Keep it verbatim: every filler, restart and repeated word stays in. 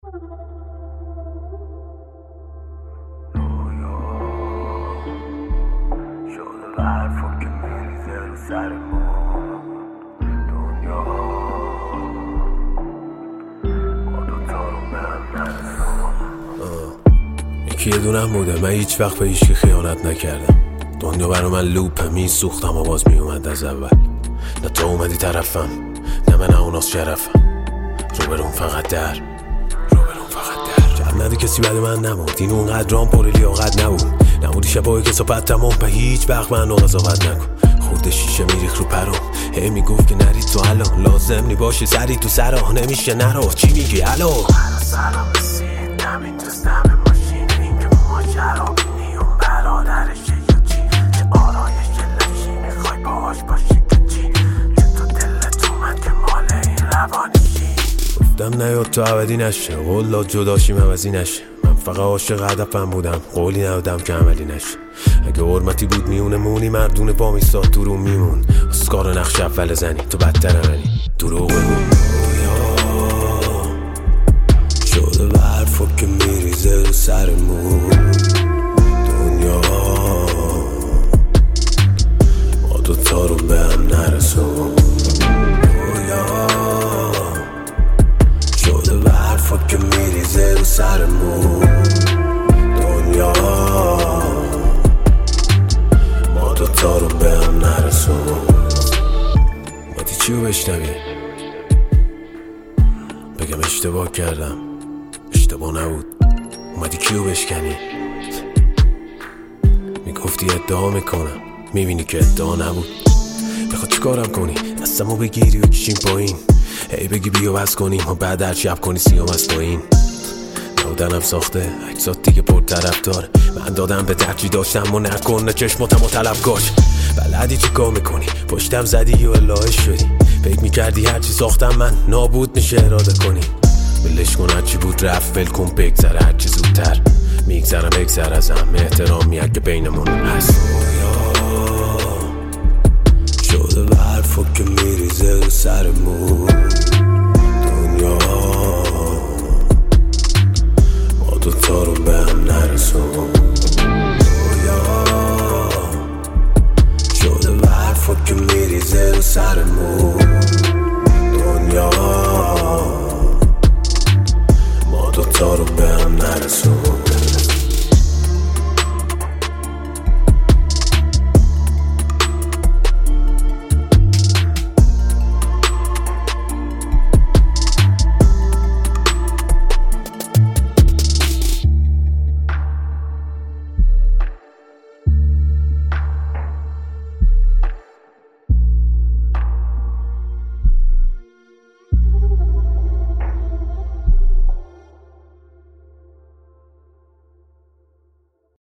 یکی یه دونم بوده، من هیچ وقت به هیچکی خیانت نکردم. دنیا برا من لوپه، می سوختم و باز می اومد از اول. نه تو اومدی طرفم، نه من اوناس شرفم. روبرون فقط در روبرون فقط در جب ندی کسی بعد من نمود. این اونقدر رام پر لیاقت نبود. نمودی شبایی که صحبت تمام به هیچ وقت منو قضاوت نکن. خورده شیشه میریخ رو پرام، هی میگفت که نرید تو الان، لازم نی باشی سری تو سرا، نمیشه نرو. چی میگی الو؟ سلام بسید دمین دوستم ماشین، این که ما شرابی نیون برادرشه یا چی؟ چه آرایش لشی میخوای باهاش باشی که چی؟ چه تو دلت اومد که مال این روانشی؟ گفتم نیاد تو عبدی نشه، قول جداشیم عوضی نشه. من فقط عاشق هدفم بودم، قولی ندادم که عملی نشه. اگه حرمتی بود میونه مونی، مردونه با میستاد تو رو میمون. اسکار نقش اول زنی تو بدتر منی، دروغ بگو. شده به حرفا که میریزه رو سرمون. دنیا ما دوتا رو به هم نرسون. دنیا شده به حرفا که میریزه رو سرمون. دنیا ما دوتا رو به هم نرسون. مادی چی رو بشنوی؟ بگم اشتباه کردم، اشتباه نبود. اومدی کیو بشکنی؟ میگفتی ادعا میکنم، میبینی که ادعا نبود. بخواد چیکارم کنی؟ دستمو بگیری و کشیم پایین، هی بگی بیا بس کنیم و بعد هر شب کنی سیام از پایین. نودنم ساخته اکسات دیگه پر طرف دار. من دادم به ترجی داشتم و نکنه چشماتم و طلبکاش. بلدی چی کار میکنی؟ پشتم زدی و الهه شدی. فکر میکردی هرچی ساختم من نابود میشه اراده کنی. بلش کن هرچی بود رفت، ول کن بگذره هرچی زودتر. میگذرم بگذر ازم، احترامی اگه بینمون هست. شده به حرفا که میریزه رو سرمون.